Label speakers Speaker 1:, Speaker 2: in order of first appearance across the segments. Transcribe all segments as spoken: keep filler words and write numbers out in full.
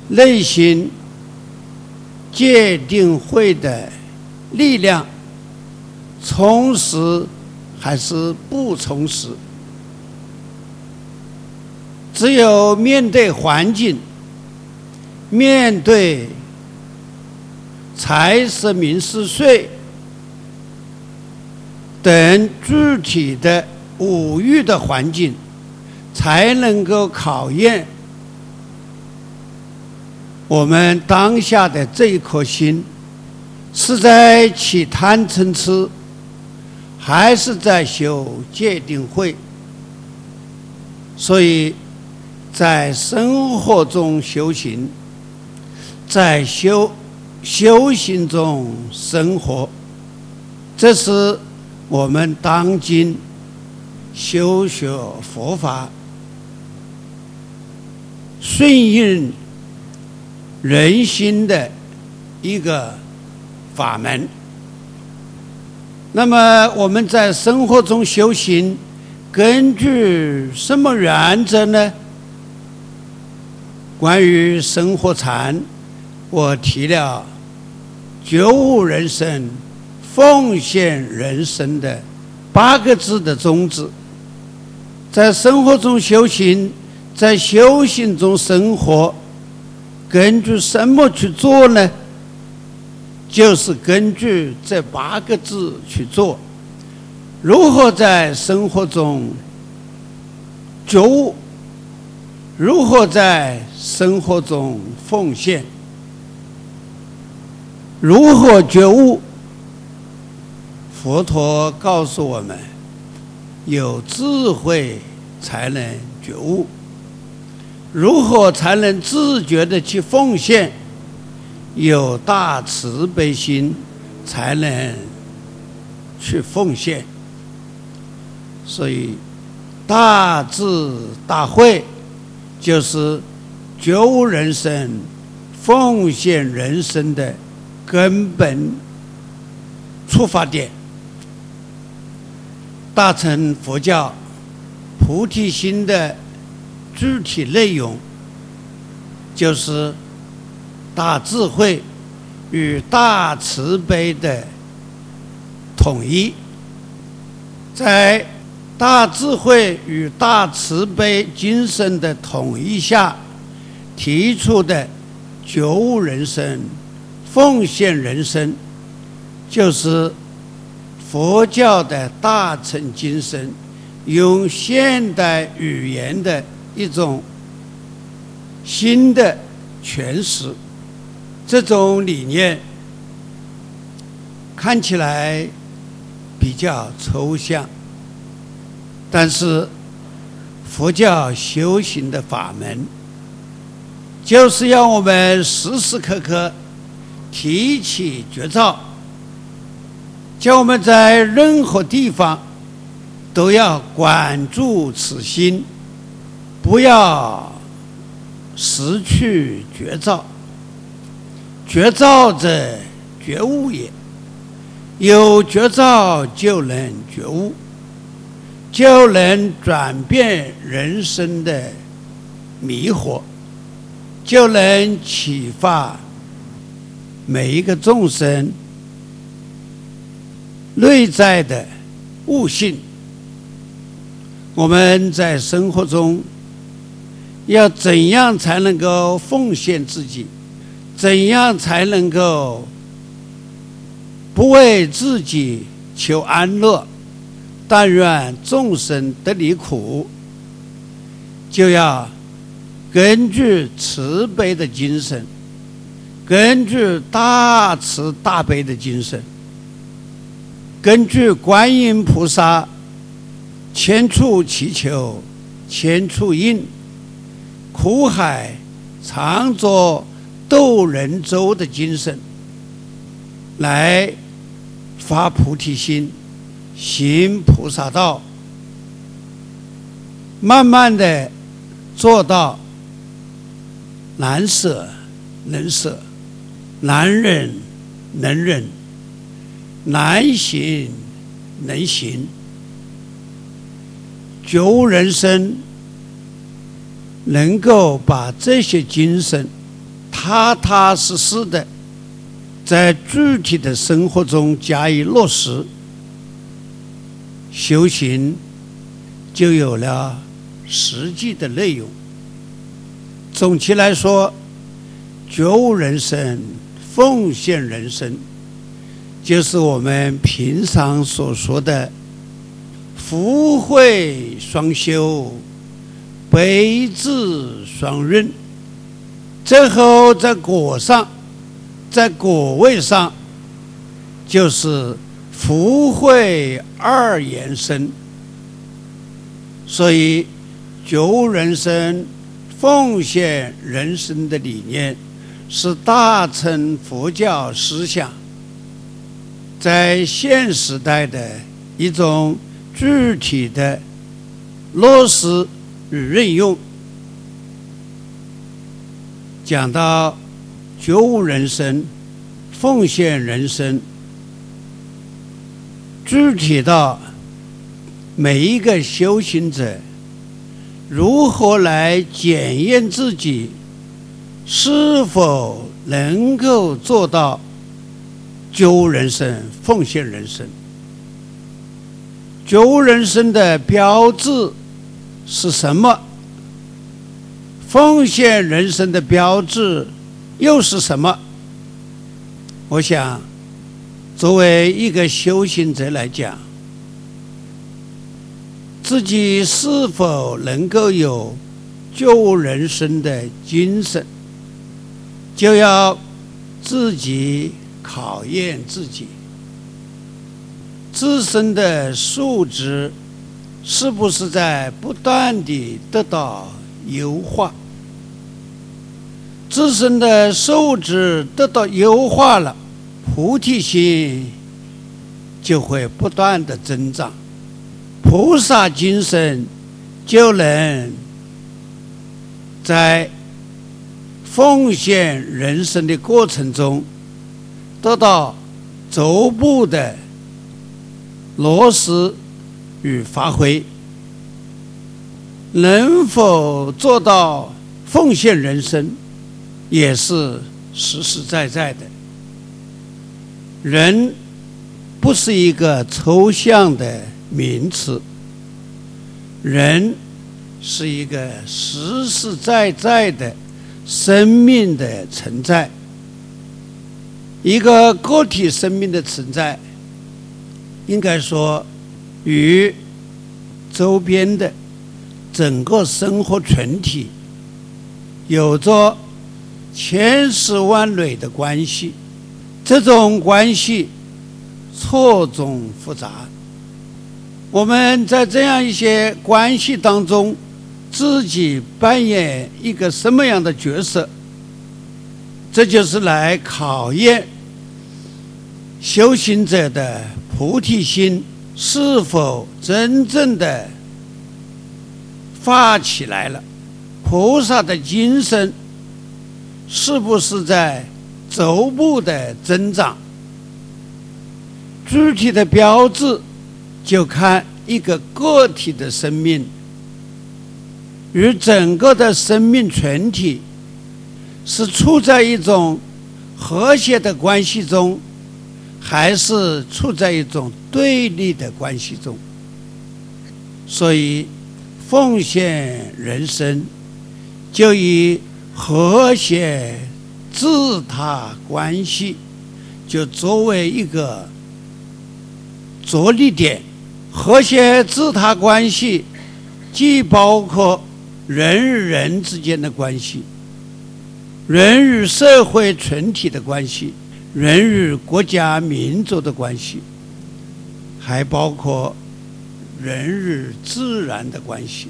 Speaker 1: 内心界定会的力量充实还是不充实？只有面对环境，面对财色名食睡等具体的五欲的环境，才能够考验我们当下的这一颗心是在起贪嗔痴，还是在修戒定慧。所以在生活中修行，在修修行中生活，这是我们当今修学佛法顺应人心的一个法门。那么我们在生活中修行，根据什么原则呢？关于生活禅，我提了觉悟人生、奉献人生的八个字的宗旨。在生活中修行，在修行中生活，根据什么去做呢？就是根据这八个字去做。如何在生活中觉悟？如何在生活中奉献？如何觉悟？佛陀告诉我们，有智慧才能觉悟。如何才能自觉地去奉献？有大慈悲心才能去奉献。所以大智大慧就是觉悟人生、奉献人生的根本出发点。大乘佛教菩提心的具体内容，就是大智慧与大慈悲的统一。在大智慧与大慈悲精神的统一下提出的觉悟人生、奉献人生，就是佛教的大乘精神用现代语言的一种新的诠释。这种理念看起来比较抽象，但是佛教修行的法门就是要我们时时刻刻提起觉照，叫我们在任何地方都要管住此心，不要失去觉照。觉照者觉悟也，有觉照就能觉悟，就能转变人生的迷惑，就能启发每一个众生内在的悟性。我们在生活中要怎样才能够奉献自己？怎样才能够不为自己求安乐，但愿众生得离苦？就要根据慈悲的精神，根据大慈大悲的精神，根据观音菩萨千处祈求千处应，苦海常作渡人舟的精神来发菩提心，行菩萨道，慢慢的做到难舍能舍，难忍能忍，难行能行。觉悟人生能够把这些精神踏踏实实的在具体的生活中加以落实，修行就有了实际的内容。总体来说，觉悟人生、奉献人生，就是我们平常所说的福慧双修、悲智双润。最后在果上，在果位上，就是福慧二延伸。所以觉悟人生、奉献人生的理念是大乘佛教思想在现时代的一种具体的落实与运用。讲到觉悟人生、奉献人生，具体到每一个修行者如何来检验自己是否能够做到觉悟人生、奉献人生。觉悟人生的标志是什么？奉献人生的标志又是什么？我想，作为一个修行者来讲，自己是否能够有觉悟人生的精神，就要自己考验自己自身的素质是不是在不断地得到优化。自身的素质得到优化了，菩提心就会不断的增长，菩萨精神就能在奉献人生的过程中得到逐步的落实与发挥。能否做到奉献人生，也是实实在在的。人不是一个抽象的名词，人是一个实实在在的生命的存在。一个个体生命的存在，应该说与周边的整个生活群体有着千丝万缕的关系。这种关系错综复杂，我们在这样一些关系当中，自己扮演一个什么样的角色，这就是来考验修行者的菩提心是否真正的发起来了，菩萨的精神是不是在逐步的增长。具体的标志就看一个个体的生命与整个的生命群体是处在一种和谐的关系中，还是处在一种对立的关系中。所以奉献人生就以和谐自他关系就作为一个着力点。和谐自他关系既包括人与人之间的关系，人与社会群体的关系，人与国家民族的关系，还包括人与自然的关系，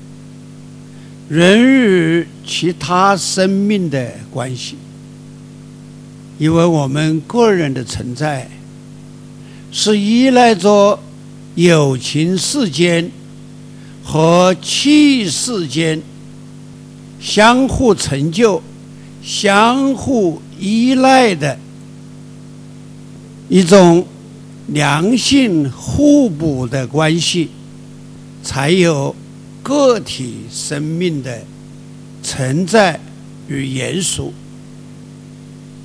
Speaker 1: 人与其他生命的关系。因为我们个人的存在是依赖着有情世间和气世间相互成就、相互依赖的一种良性互补的关系，才有个体生命的存在与延续。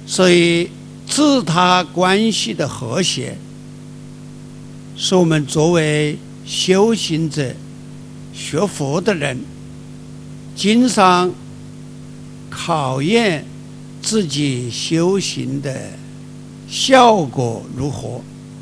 Speaker 1: 所以自他关系的和谐，是我们作为修行者、学佛的人，经常考验自己修行的效果如何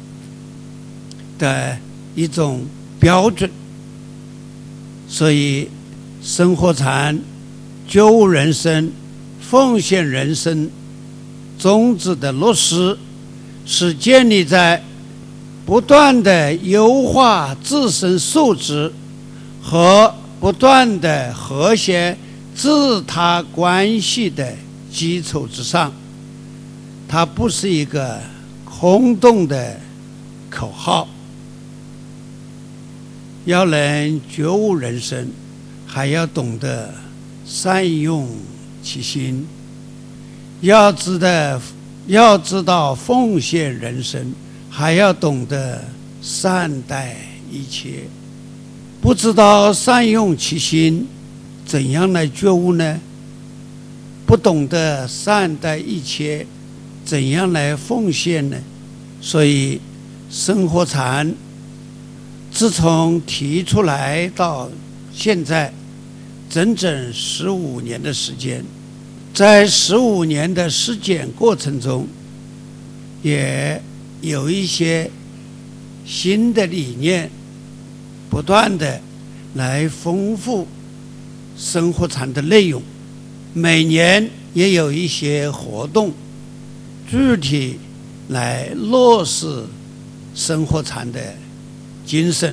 Speaker 1: 的一种标准。所以生活禅、觉悟人生、奉献人生宗旨的落实，是建立在不断的优化自身素质和不断的和谐自他关系的基础之上。它不是一个空洞的口号。要能觉悟人生，还要懂得善用其心；要知道要知道奉献人生，还要懂得善待一切。不知道善用其心，怎样来觉悟呢？不懂得善待一切，怎样来奉献呢？所以生活禅自从提出来到现在整整十五年的时间，在十五年的实践过程中，也有一些新的理念不断的来丰富生活禅的内容。每年也有一些活动具体来落实生活禅的精神，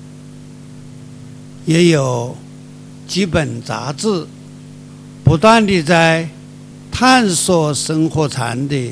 Speaker 1: 也有几本杂志不断地在探索生活禅的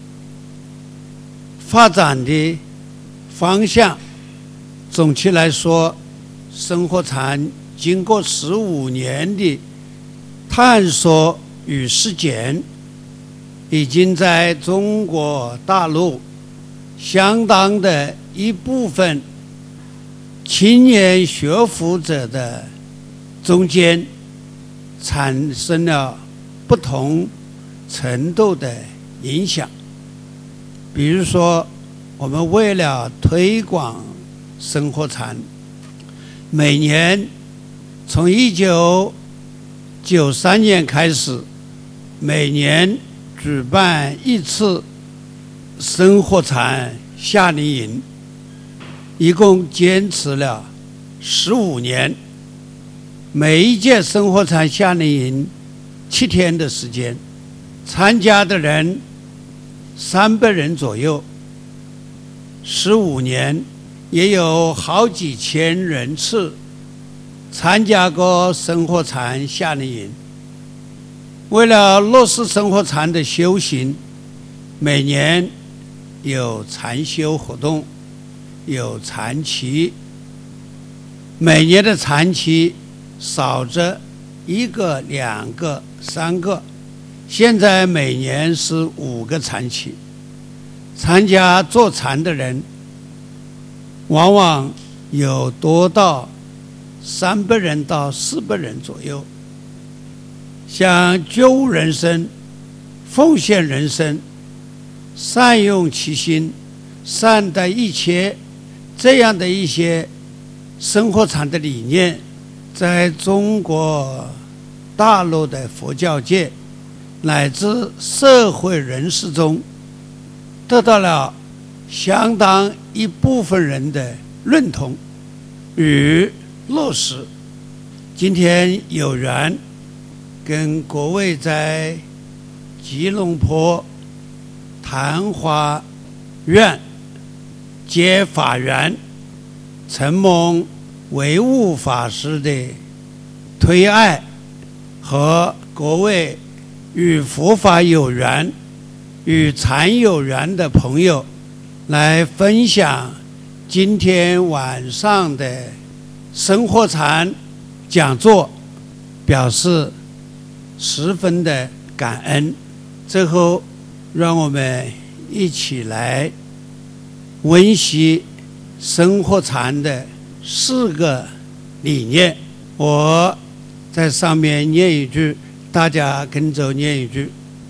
Speaker 1: 发展的方向。总体来说，生活禅经过十五年的探索与实践，已经在中国大陆相当的一部分青年学佛者的中间产生了不同程度的影响。比如说，我们为了推广生活禅，每年从一九九三年开始，每年举办一次生活禅夏令营，一共坚持了十五年。每一届生活禅夏令营七天的时间，参加的人三百人左右，十五年也有好几千人次参加过生活禅夏令营。为了落实生活禅的修行，每年有禅修活动，有禅期，每年的禅期少则一个、两个、三个，现在每年是五个禅期。参加坐禅的人往往有多到三百人到四百人左右。像觉悟人生、奉献人生、善用其心、善待一切，这样的一些生活禅的理念，在中国大陆的佛教界乃至社会人士中得到了相当一部分人的认同与落实。今天有缘跟各位在吉隆坡昙花院接法缘，承蒙维悟法师的推爱和各位与佛法有缘、与禅有缘的朋友来分享今天晚上的生活禅讲座，表示十分的感恩。最后让我们一起来温习生活禅的四个理念。我在上面念一句，大家跟着念一句。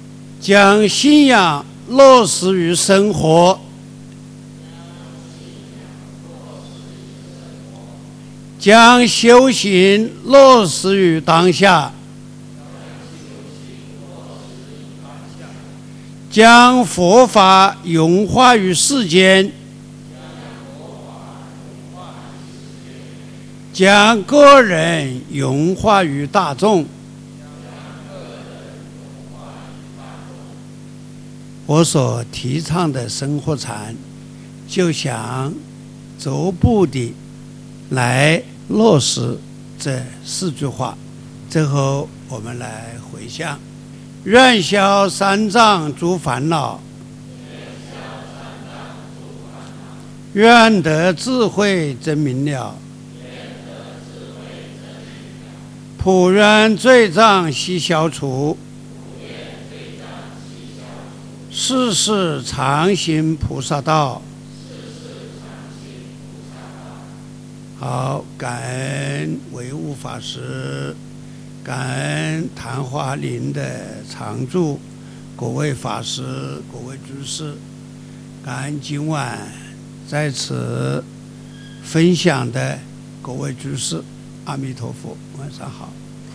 Speaker 1: 将信仰落实于生活，将修行落实于当下，将佛法融化于世间，将个人融化于大众。我所提倡的生活禅，就想逐步地来落实这四句话。最后我们来回向：愿消三障诸烦恼，愿得智慧真明了，普愿罪障悉消除，世世常行菩萨道。好，感恩维悟法师，感恩昙花林的常住，各位法师、各位居士，感恩今晚在此分享的各位居士。阿弥陀佛，晚上好。